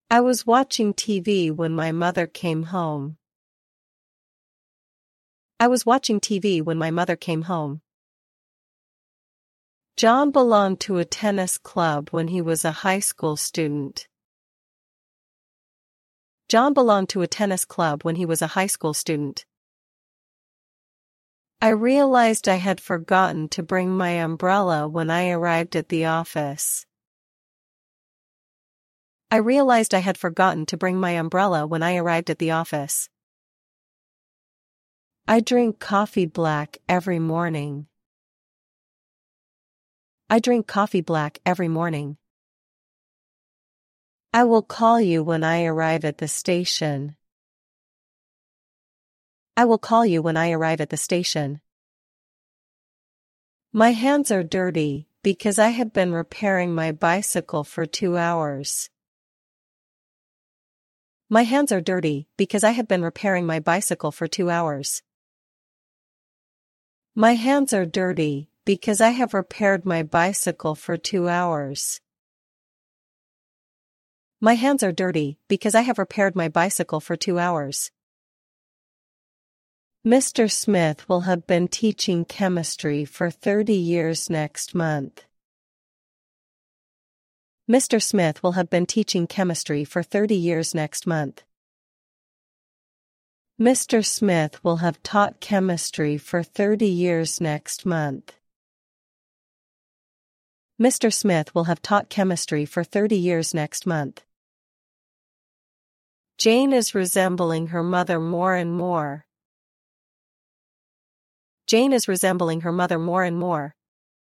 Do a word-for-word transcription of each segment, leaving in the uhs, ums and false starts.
I was watching T V when my mother came home. I was watching T V when my mother came home. John belonged to a tennis club when he was a high school student. John belonged to a tennis club when he was a high school student. I realized I had forgotten to bring my umbrella when I arrived at the office. I realized I had forgotten to bring my umbrella when I arrived at the office. I drink coffee black every morning. I drink coffee black every morning. I will call you when I arrive at the station. I will call you when I arrive at the station. My hands are dirty because I have been repairing my bicycle for two hours. My hands are dirty because I have been repairing my bicycle for two hours. My hands are dirty because I have repaired my bicycle for two hours. My hands are dirty because I have repaired my bicycle for two hours. Mister Smith will have been teaching chemistry for thirty years next month. Mister Smith will have been teaching chemistry for thirty years next month. Mister Smith will have taught chemistry for thirty years next month. Mister Smith will have taught chemistry for thirty years next month. Jane is resembling her mother more and more. Jane is resembling her mother more and more.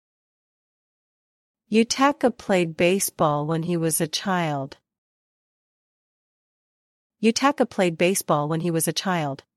Yutaka played baseball when he was a child. Yutaka played baseball when he was a child.